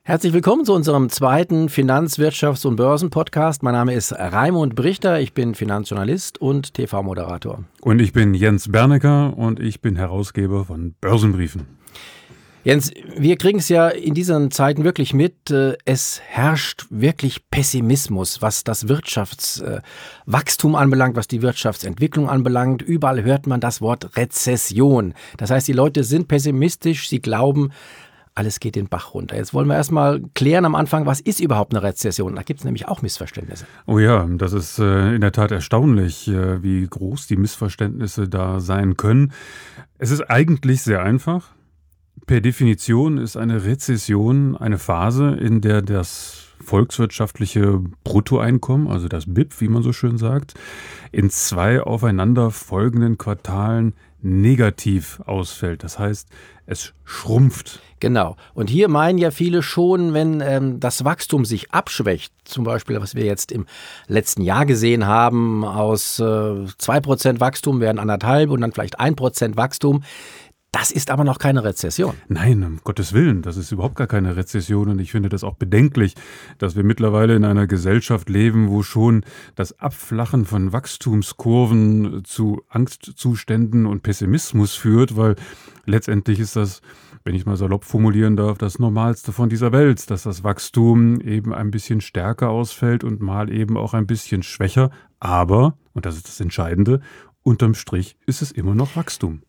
Herzlich willkommen zu unserem zweiten Finanz-, Wirtschafts- und Börsen-Podcast. Mein Name ist Raimund Brichter, ich bin Finanzjournalist und TV-Moderator. Und ich bin Jens Bernecker und ich bin Herausgeber von Börsenbriefen. Jens, wir kriegen es ja in diesen Zeiten wirklich mit. Es herrscht wirklich Pessimismus, was das Wirtschaftswachstum anbelangt, was die Wirtschaftsentwicklung anbelangt. Überall hört man das Wort Rezession. Das heißt, die Leute sind pessimistisch, sie glauben, alles geht den Bach runter. Jetzt wollen wir erstmal klären am Anfang, was ist überhaupt eine Rezession? Da gibt es nämlich auch Missverständnisse. Oh ja, das ist in der Tat erstaunlich, wie groß die Missverständnisse da sein können. Es ist eigentlich sehr einfach. Per Definition ist eine Rezession eine Phase, in der das volkswirtschaftliche Bruttoeinkommen, also das BIP, wie man so schön sagt, in 2 aufeinander folgenden Quartalen negativ ausfällt. Das heißt, es schrumpft. Genau. Und hier meinen ja viele schon, wenn das Wachstum sich abschwächt, zum Beispiel, was wir jetzt im letzten Jahr gesehen haben, aus 2% Wachstum werden 1,5 und dann vielleicht 1% Wachstum. Das ist aber noch keine Rezession. Nein, um Gottes Willen, das ist überhaupt gar keine Rezession und ich finde das auch bedenklich, dass wir mittlerweile in einer Gesellschaft leben, wo schon das Abflachen von Wachstumskurven zu Angstzuständen und Pessimismus führt, weil letztendlich ist das, wenn ich mal salopp formulieren darf, das Normalste von dieser Welt, dass das Wachstum eben ein bisschen stärker ausfällt und mal eben auch ein bisschen schwächer, aber, und das ist das Entscheidende, unterm Strich ist es immer noch Wachstum.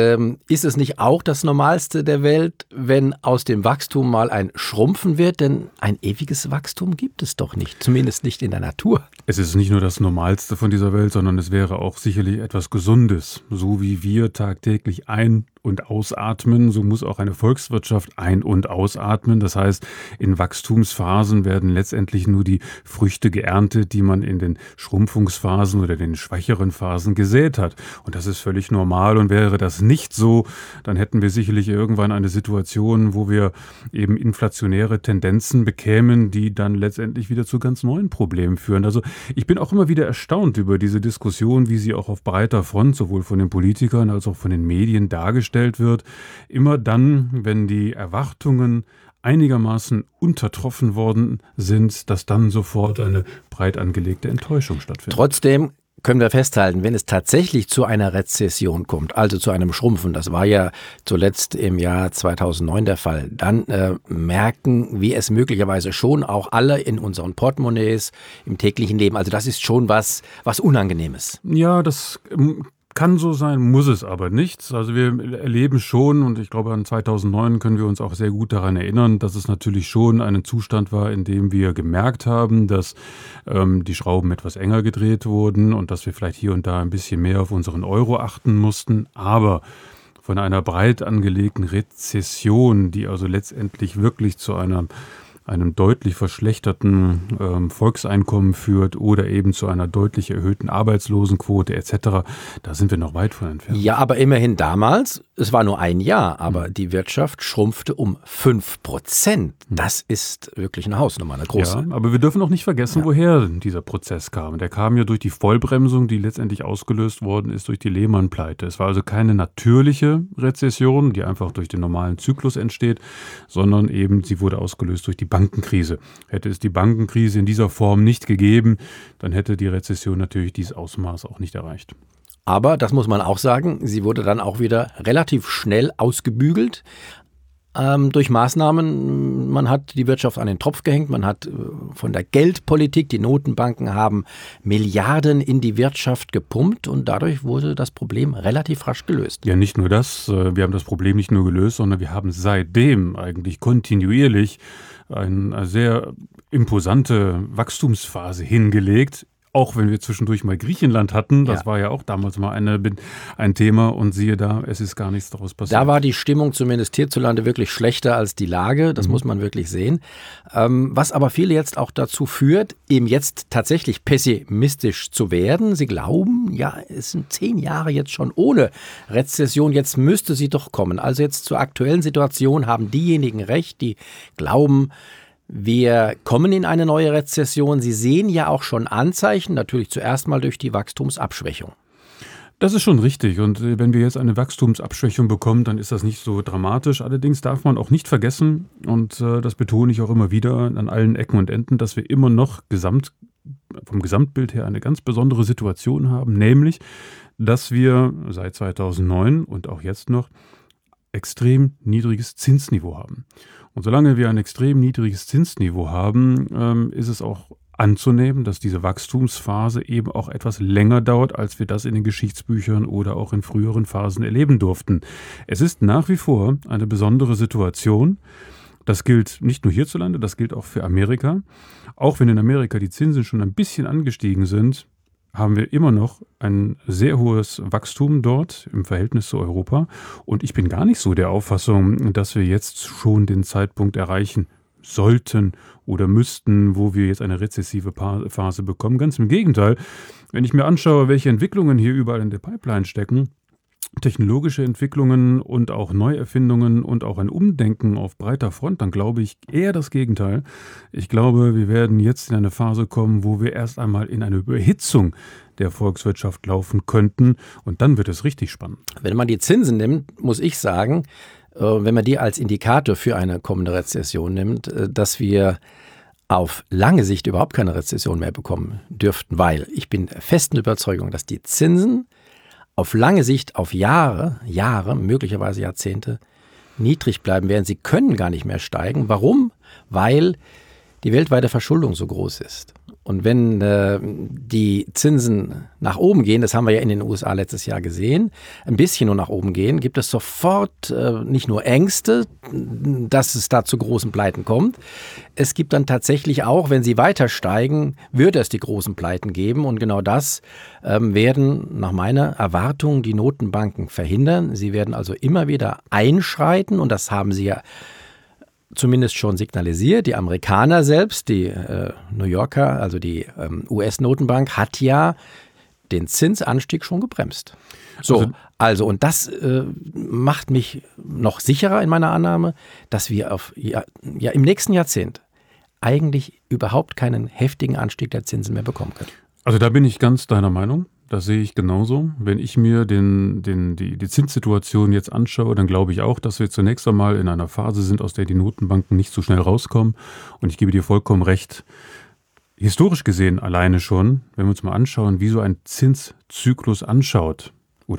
Ist es nicht auch das Normalste der Welt, wenn aus dem Wachstum mal ein Schrumpfen wird? Denn ein ewiges Wachstum gibt es doch nicht, zumindest nicht in der Natur. Es ist nicht nur das Normalste von dieser Welt, sondern es wäre auch sicherlich etwas Gesundes. So wie wir tagtäglich ein- und ausatmen, so muss auch eine Volkswirtschaft ein- und ausatmen. Das heißt, in Wachstumsphasen werden letztendlich nur die Früchte geerntet, die man in den Schrumpfungsphasen oder den schwächeren Phasen gesät hat. Und das ist völlig normal, und wäre das nicht so, dann hätten wir sicherlich irgendwann eine Situation, wo wir eben inflationäre Tendenzen bekämen, die dann letztendlich wieder zu ganz neuen Problemen führen. Also ich bin auch immer wieder erstaunt über diese Diskussion, wie sie auch auf breiter Front sowohl von den Politikern als auch von den Medien dargestellt wird. Immer dann, wenn die Erwartungen einigermaßen untertroffen worden sind, dass dann sofort eine breit angelegte Enttäuschung stattfindet. Trotzdem können wir festhalten, wenn es tatsächlich zu einer Rezession kommt, also zu einem Schrumpfen, das war ja zuletzt im Jahr 2009 der Fall, dann merken wir es möglicherweise schon auch alle in unseren Portemonnaies, im täglichen Leben. Also das ist schon was Unangenehmes. Ja, das kann so sein, muss es aber nicht. Also wir erleben schon, und ich glaube an 2009 können wir uns auch sehr gut daran erinnern, dass es natürlich schon ein Zustand war, in dem wir gemerkt haben, dass die Schrauben etwas enger gedreht wurden und dass wir vielleicht hier und da ein bisschen mehr auf unseren Euro achten mussten. Aber von einer breit angelegten Rezession, die also letztendlich wirklich zu einem deutlich verschlechterten Volkseinkommen führt oder eben zu einer deutlich erhöhten Arbeitslosenquote etc., da sind wir noch weit von entfernt. Ja, aber immerhin damals, es war nur ein Jahr, aber die Wirtschaft schrumpfte um 5%. Das ist wirklich eine Hausnummer, eine große. Ja, aber wir dürfen auch nicht vergessen, woher dieser Prozess kam. Der kam ja durch die Vollbremsung, die letztendlich ausgelöst worden ist durch die Lehman-Pleite. Es war also keine natürliche Rezession, die einfach durch den normalen Zyklus entsteht, sondern eben sie wurde ausgelöst durch die Bankenkrise. Hätte es die Bankenkrise in dieser Form nicht gegeben, dann hätte die Rezession natürlich dieses Ausmaß auch nicht erreicht. Aber, das muss man auch sagen, sie wurde dann auch wieder relativ schnell ausgebügelt durch Maßnahmen. Man hat die Wirtschaft an den Tropf gehängt, man hat von der Geldpolitik, die Notenbanken haben Milliarden in die Wirtschaft gepumpt und dadurch wurde das Problem relativ rasch gelöst. Ja, nicht nur das, wir haben das Problem nicht nur gelöst, sondern wir haben seitdem eigentlich kontinuierlich eine sehr imposante Wachstumsphase hingelegt. Auch wenn wir zwischendurch mal Griechenland hatten, das war ja auch damals mal ein Thema, und siehe da, es ist gar nichts daraus passiert. Da war die Stimmung zumindest hierzulande wirklich schlechter als die Lage, das muss man wirklich sehen. Was aber viele jetzt auch dazu führt, eben jetzt tatsächlich pessimistisch zu werden. Sie glauben, ja, es sind 10 Jahre jetzt schon ohne Rezession, jetzt müsste sie doch kommen. Also jetzt zur aktuellen Situation haben diejenigen recht, die glauben, wir kommen in eine neue Rezession. Sie sehen ja auch schon Anzeichen, natürlich zuerst mal durch die Wachstumsabschwächung. Das ist schon richtig. Und wenn wir jetzt eine Wachstumsabschwächung bekommen, dann ist das nicht so dramatisch. Allerdings darf man auch nicht vergessen, und das betone ich auch immer wieder an allen Ecken und Enden, dass wir immer noch vom Gesamtbild her eine ganz besondere Situation haben, nämlich, dass wir seit 2009 und auch jetzt noch extrem niedriges Zinsniveau haben. Und solange wir ein extrem niedriges Zinsniveau haben, ist es auch anzunehmen, dass diese Wachstumsphase eben auch etwas länger dauert, als wir das in den Geschichtsbüchern oder auch in früheren Phasen erleben durften. Es ist nach wie vor eine besondere Situation. Das gilt nicht nur hierzulande, das gilt auch für Amerika. Auch wenn in Amerika die Zinsen schon ein bisschen angestiegen sind, haben wir immer noch ein sehr hohes Wachstum dort im Verhältnis zu Europa. Und ich bin gar nicht so der Auffassung, dass wir jetzt schon den Zeitpunkt erreichen sollten oder müssten, wo wir jetzt eine rezessive Phase bekommen. Ganz im Gegenteil, wenn ich mir anschaue, welche Entwicklungen hier überall in der Pipeline stecken, technologische Entwicklungen und auch Neuerfindungen und auch ein Umdenken auf breiter Front, dann glaube ich eher das Gegenteil. Ich glaube, wir werden jetzt in eine Phase kommen, wo wir erst einmal in eine Überhitzung der Volkswirtschaft laufen könnten und dann wird es richtig spannend. Wenn man die Zinsen nimmt, muss ich sagen, wenn man die als Indikator für eine kommende Rezession nimmt, dass wir auf lange Sicht überhaupt keine Rezession mehr bekommen dürften, weil ich bin der festen Überzeugung, dass die Zinsen auf lange Sicht, auf Jahre, möglicherweise Jahrzehnte, niedrig bleiben werden. Sie können gar nicht mehr steigen. Warum? Weil die weltweite Verschuldung so groß ist. Und wenn die Zinsen nach oben gehen, das haben wir ja in den USA letztes Jahr gesehen, ein bisschen nur nach oben gehen, gibt es sofort nicht nur Ängste, dass es da zu großen Pleiten kommt. Es gibt dann tatsächlich auch, wenn sie weiter steigen, wird es die großen Pleiten geben. Und genau das werden nach meiner Erwartung die Notenbanken verhindern. Sie werden also immer wieder einschreiten und das haben sie ja zumindest schon signalisiert. Die Amerikaner selbst, die New Yorker, also die US-Notenbank, hat ja den Zinsanstieg schon gebremst. So, und das macht mich noch sicherer in meiner Annahme, dass wir im nächsten Jahrzehnt eigentlich überhaupt keinen heftigen Anstieg der Zinsen mehr bekommen können. Also da bin ich ganz deiner Meinung. Das sehe ich genauso. Wenn ich mir die Zinssituation jetzt anschaue, dann glaube ich auch, dass wir zunächst einmal in einer Phase sind, aus der die Notenbanken nicht so schnell rauskommen. Und ich gebe dir vollkommen recht. Historisch gesehen alleine schon, wenn wir uns mal anschauen, wie so ein Zinszyklus ausschaut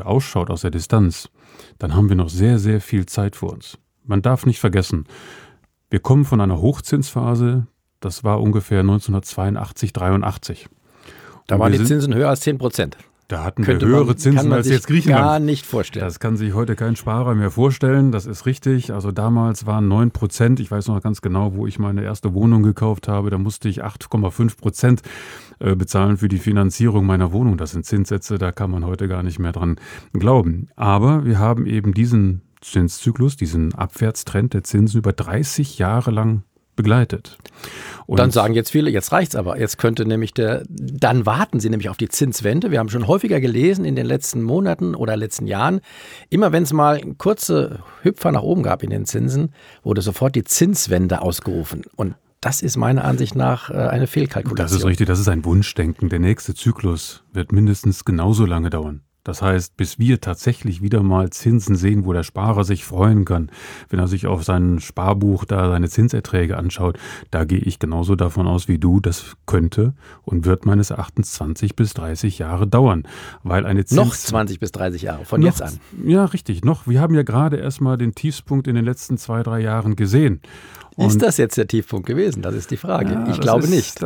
aus der Distanz, dann haben wir noch sehr, sehr viel Zeit vor uns. Man darf nicht vergessen, wir kommen von einer Hochzinsphase, das war ungefähr 1982, 83. Da waren die Zinsen höher als 10%. Da hatten wir höhere Zinsen als jetzt Griechenland. Gar nicht vorstellen. Das kann sich heute kein Sparer mehr vorstellen. Das ist richtig. Also damals waren 9%. Ich weiß noch ganz genau, wo ich meine erste Wohnung gekauft habe. Da musste ich 8,5% bezahlen für die Finanzierung meiner Wohnung. Das sind Zinssätze, da kann man heute gar nicht mehr dran glauben. Aber wir haben eben diesen Zinszyklus, diesen Abwärtstrend der Zinsen über 30 Jahre lang begleitet. Und dann sagen jetzt viele, jetzt reicht's aber. Jetzt könnte nämlich dann warten sie nämlich auf die Zinswende. Wir haben schon häufiger gelesen in den letzten Monaten oder letzten Jahren, immer wenn es mal kurze Hüpfer nach oben gab in den Zinsen, wurde sofort die Zinswende ausgerufen. Und das ist meiner Ansicht nach eine Fehlkalkulation. Das ist richtig, das ist ein Wunschdenken. Der nächste Zyklus wird mindestens genauso lange dauern. Das heißt, bis wir tatsächlich wieder mal Zinsen sehen, wo der Sparer sich freuen kann, wenn er sich auf sein Sparbuch da seine Zinserträge anschaut, da gehe ich genauso davon aus wie du, das könnte und wird meines Erachtens 20 bis 30 Jahre dauern. Weil eine noch 20 bis 30 Jahre, von jetzt an. Ja, richtig, noch. Wir haben ja gerade erst mal den Tiefspunkt in den letzten 2-3 Jahren gesehen. Ist das jetzt der Tiefpunkt gewesen? Das ist die Frage. Ja, ich glaube nicht.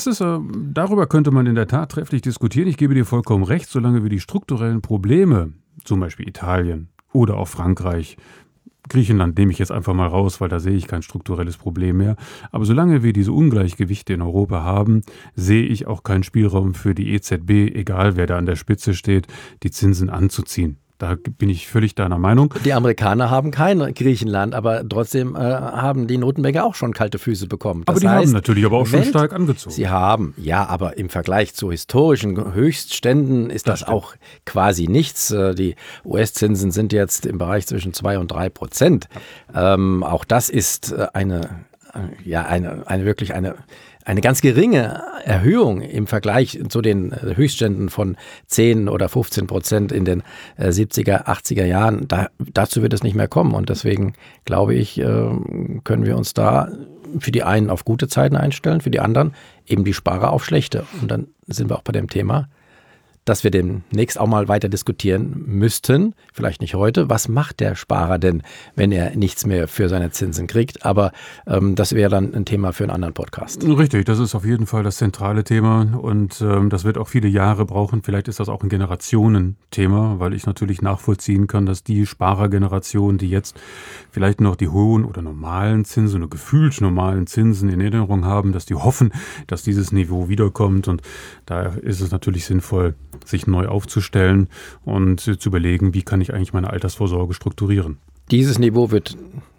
Darüber könnte man in der Tat trefflich diskutieren. Ich gebe dir vollkommen recht, solange wir die strukturellen Probleme, zum Beispiel Italien oder auch Frankreich, Griechenland nehme ich jetzt einfach mal raus, weil da sehe ich kein strukturelles Problem mehr. Aber solange wir diese Ungleichgewichte in Europa haben, sehe ich auch keinen Spielraum für die EZB, egal wer da an der Spitze steht, die Zinsen anzuziehen. Da bin ich völlig deiner Meinung. Die Amerikaner haben kein Griechenland, aber trotzdem haben die Notenbanker auch schon kalte Füße bekommen. Das heißt, haben natürlich aber auch schon stark angezogen. Sie haben, ja, aber im Vergleich zu historischen Höchstständen ist das auch quasi nichts. Die US-Zinsen sind jetzt im Bereich zwischen 2% und 3%. Auch das ist eine eine ganz geringe Erhöhung im Vergleich zu den Höchstständen von 10 oder 15% in den 70er, 80er Jahren. Dazu wird es nicht mehr kommen. Und deswegen glaube ich, können wir uns da für die einen auf gute Zeiten einstellen, für die anderen eben die Sparer auf schlechte. Und dann sind wir auch bei dem Thema, dass wir demnächst auch mal weiter diskutieren müssten, vielleicht nicht heute, was macht der Sparer denn, wenn er nichts mehr für seine Zinsen kriegt, aber das wäre dann ein Thema für einen anderen Podcast. Richtig, das ist auf jeden Fall das zentrale Thema und das wird auch viele Jahre brauchen, vielleicht ist das auch ein Generationenthema, weil ich natürlich nachvollziehen kann, dass die Sparergeneration, die jetzt vielleicht noch die hohen oder normalen Zinsen oder gefühlt normalen Zinsen in Erinnerung haben, dass die hoffen, dass dieses Niveau wiederkommt und da ist es natürlich sinnvoll, sich neu aufzustellen und zu überlegen, wie kann ich eigentlich meine Altersvorsorge strukturieren. Dieses Niveau wird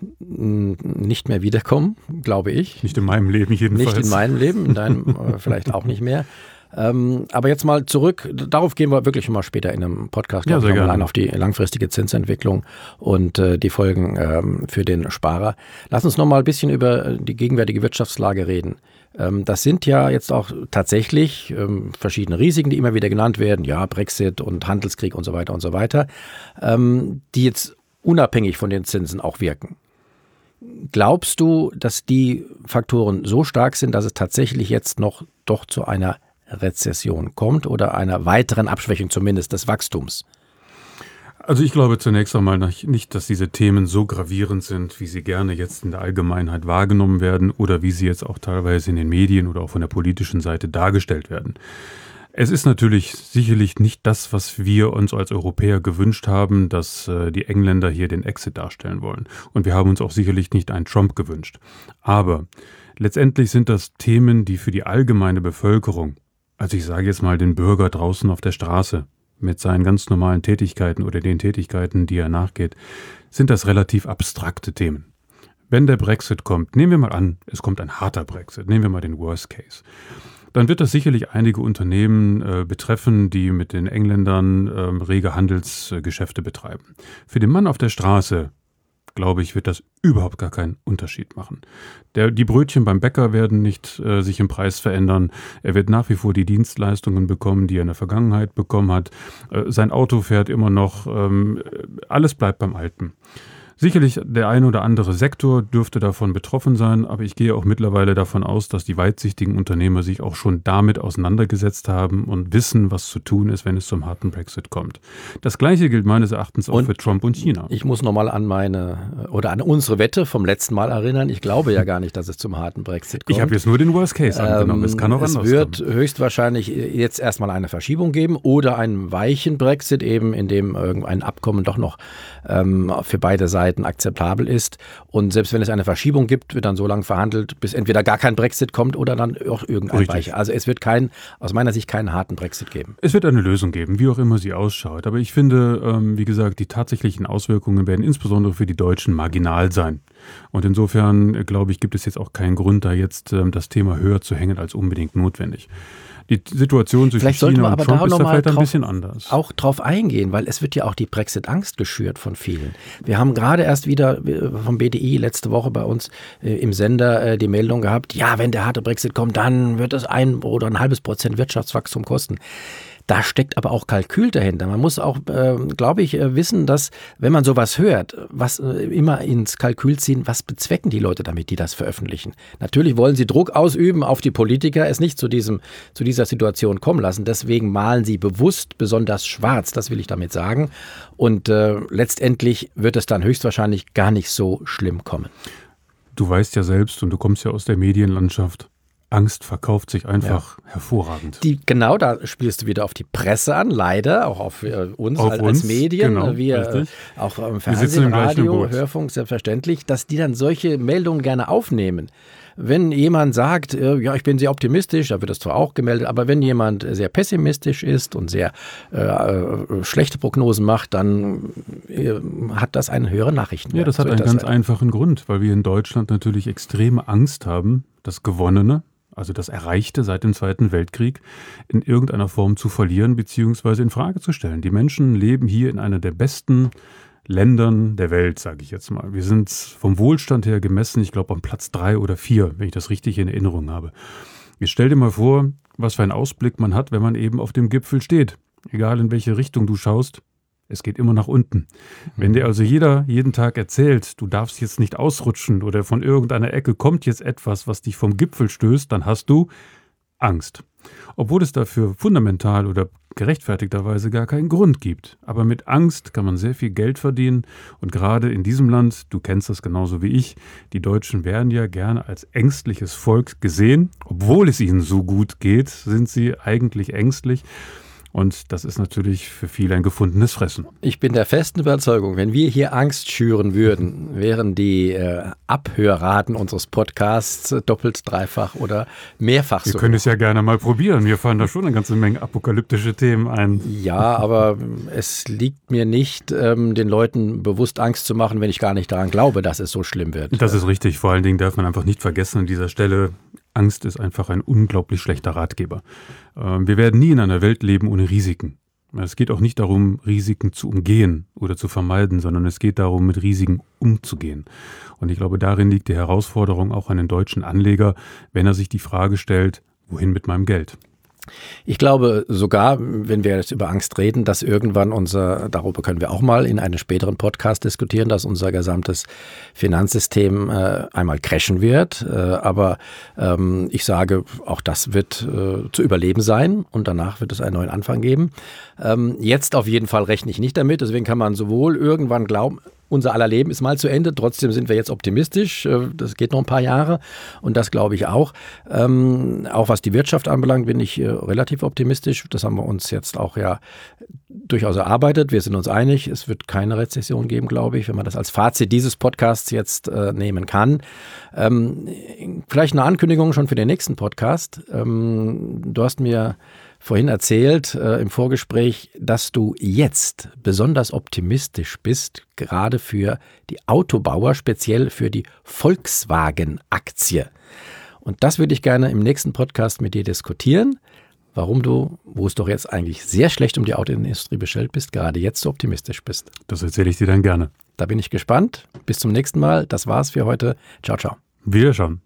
nicht mehr wiederkommen, glaube ich. Nicht in meinem Leben jedenfalls. Nicht in meinem Leben, in deinem vielleicht auch nicht mehr. Aber jetzt mal zurück, darauf gehen wir wirklich mal später in einem Podcast, ja, mal ein auf die langfristige Zinsentwicklung und die Folgen für den Sparer. Lass uns noch mal ein bisschen über die gegenwärtige Wirtschaftslage reden. Das sind ja jetzt auch tatsächlich verschiedene Risiken, die immer wieder genannt werden, ja, Brexit und Handelskrieg und so weiter, die jetzt unabhängig von den Zinsen auch wirken. Glaubst du, dass die Faktoren so stark sind, dass es tatsächlich jetzt noch doch zu einer Rezession kommt oder einer weiteren Abschwächung zumindest des Wachstums? Also ich glaube zunächst einmal nicht, dass diese Themen so gravierend sind, wie sie gerne jetzt in der Allgemeinheit wahrgenommen werden oder wie sie jetzt auch teilweise in den Medien oder auch von der politischen Seite dargestellt werden. Es ist natürlich sicherlich nicht das, was wir uns als Europäer gewünscht haben, dass die Engländer hier den Exit darstellen wollen. Und wir haben uns auch sicherlich nicht einen Trump gewünscht. Aber letztendlich sind das Themen, die für die allgemeine Bevölkerung, also ich sage jetzt mal den Bürger draußen auf der Straße, mit seinen ganz normalen Tätigkeiten oder den Tätigkeiten, die er nachgeht, sind das relativ abstrakte Themen. Wenn der Brexit kommt, nehmen wir mal an, es kommt ein harter Brexit, nehmen wir mal den Worst Case, dann wird das sicherlich einige Unternehmen betreffen, die mit den Engländern rege Handelsgeschäfte betreiben. Für den Mann auf der Straße, glaube ich, wird das überhaupt gar keinen Unterschied machen. Die Brötchen beim Bäcker werden nicht sich im Preis verändern. Er wird nach wie vor die Dienstleistungen bekommen, die er in der Vergangenheit bekommen hat. Sein Auto fährt immer noch. Alles bleibt beim Alten. Sicherlich der ein oder andere Sektor dürfte davon betroffen sein, aber ich gehe auch mittlerweile davon aus, dass die weitsichtigen Unternehmer sich auch schon damit auseinandergesetzt haben und wissen, was zu tun ist, wenn es zum harten Brexit kommt. Das Gleiche gilt meines Erachtens auch für Trump und China. Ich muss nochmal an an unsere Wette vom letzten Mal erinnern. Ich glaube ja gar nicht, dass es zum harten Brexit kommt. Ich habe jetzt nur den Worst Case angenommen. Es kann auch anders kommen. Es wird höchstwahrscheinlich jetzt erstmal eine Verschiebung geben oder einen weichen Brexit, eben in dem irgendein Abkommen doch noch für beide Seiten akzeptabel ist. Und selbst wenn es eine Verschiebung gibt, wird dann so lange verhandelt, bis entweder gar kein Brexit kommt oder dann auch irgendein weicher. Also es wird aus meiner Sicht keinen harten Brexit geben. Es wird eine Lösung geben, wie auch immer sie ausschaut. Aber ich finde, wie gesagt, die tatsächlichen Auswirkungen werden insbesondere für die Deutschen marginal sein. Und insofern, glaube ich, gibt es jetzt auch keinen Grund, da jetzt das Thema höher zu hängen als unbedingt notwendig. Die Situation zwischen China und Trump ist da vielleicht ein bisschen anders. Auch drauf eingehen, weil es wird ja auch die Brexit-Angst geschürt von vielen. Wir haben gerade erst wieder vom BDI letzte Woche bei uns im Sender die Meldung gehabt, ja, wenn der harte Brexit kommt, dann wird es 1 oder ein halbes Prozent Wirtschaftswachstum kosten. Da steckt aber auch Kalkül dahinter. Man muss auch, glaube ich, wissen, dass, wenn man sowas hört, was immer ins Kalkül ziehen, was bezwecken die Leute damit, die das veröffentlichen? Natürlich wollen sie Druck ausüben auf die Politiker, es nicht zu dieser Situation kommen lassen. Deswegen malen sie bewusst besonders schwarz, das will ich damit sagen. Und letztendlich wird es dann höchstwahrscheinlich gar nicht so schlimm kommen. Du weißt ja selbst und du kommst ja aus der Medienlandschaft. Angst verkauft sich einfach hervorragend. Genau, da spielst du wieder auf die Presse an, leider, auch auf uns als Medien, genau, wir auch im Fernsehen, Radio, Hörfunk, selbstverständlich, dass die dann solche Meldungen gerne aufnehmen. Wenn jemand sagt, ja, ich bin sehr optimistisch, da wird das zwar auch gemeldet, aber wenn jemand sehr pessimistisch ist und sehr schlechte Prognosen macht, dann hat das einen höheren Nachrichtenwert. Ja, das hat einen ganz einfachen Grund, weil wir in Deutschland natürlich extreme Angst haben, das Gewonnene, also das Erreichte seit dem Zweiten Weltkrieg, in irgendeiner Form zu verlieren bzw. in Frage zu stellen. Die Menschen leben hier in einer der besten Ländern der Welt, sage ich jetzt mal. Wir sind vom Wohlstand her gemessen, ich glaube, am Platz 3 oder 4, wenn ich das richtig in Erinnerung habe. Jetzt stell dir mal vor, was für einen Ausblick man hat, wenn man eben auf dem Gipfel steht. Egal in welche Richtung du schaust, es geht immer nach unten. Wenn dir also jeder jeden Tag erzählt, du darfst jetzt nicht ausrutschen oder von irgendeiner Ecke kommt jetzt etwas, was dich vom Gipfel stößt, dann hast du Angst. Obwohl es dafür fundamental oder gerechtfertigterweise gar keinen Grund gibt. Aber mit Angst kann man sehr viel Geld verdienen und gerade in diesem Land, du kennst das genauso wie ich, die Deutschen werden ja gerne als ängstliches Volk gesehen. Obwohl es ihnen so gut geht, sind sie eigentlich ängstlich. Und das ist natürlich für viele ein gefundenes Fressen. Ich bin der festen Überzeugung, wenn wir hier Angst schüren würden, wären die Abhörraten unseres Podcasts doppelt, dreifach oder mehrfach so. Wir können es ja gerne mal probieren. Mir fallen da schon eine ganze Menge apokalyptische Themen ein. Ja, aber es liegt mir nicht, den Leuten bewusst Angst zu machen, wenn ich gar nicht daran glaube, dass es so schlimm wird. Das ist richtig. Vor allen Dingen darf man einfach nicht vergessen an dieser Stelle, Angst ist einfach ein unglaublich schlechter Ratgeber. Wir werden nie in einer Welt leben ohne Risiken. Es geht auch nicht darum, Risiken zu umgehen oder zu vermeiden, sondern es geht darum, mit Risiken umzugehen. Und ich glaube, darin liegt die Herausforderung auch an den deutschen Anleger, wenn er sich die Frage stellt, wohin mit meinem Geld? Ich glaube sogar, wenn wir jetzt über Angst reden, dass irgendwann darüber können wir auch mal in einem späteren Podcast diskutieren, dass unser gesamtes Finanzsystem einmal crashen wird. Aber ich sage, auch das wird zu überleben sein und danach wird es einen neuen Anfang geben. Jetzt auf jeden Fall rechne ich nicht damit. Deswegen kann man sowohl irgendwann glauben, unser aller Leben ist mal zu Ende, trotzdem sind wir jetzt optimistisch. Das geht noch ein paar Jahre und das glaube ich auch. Auch was die Wirtschaft anbelangt, bin ich relativ optimistisch. Das haben wir uns jetzt auch ja durchaus erarbeitet. Wir sind uns einig, es wird keine Rezession geben, glaube ich, wenn man das als Fazit dieses Podcasts jetzt nehmen kann. Vielleicht eine Ankündigung schon für den nächsten Podcast. Du hast mir vorhin erzählt im Vorgespräch, dass du jetzt besonders optimistisch bist, gerade für die Autobauer, speziell für die Volkswagen-Aktie. Und das würde ich gerne im nächsten Podcast mit dir diskutieren, warum du, wo es doch jetzt eigentlich sehr schlecht um die Autoindustrie bestellt bist, gerade jetzt so optimistisch bist. Das erzähle ich dir dann gerne. Da bin ich gespannt. Bis zum nächsten Mal. Das war's für heute. Ciao, ciao. Wiederschauen.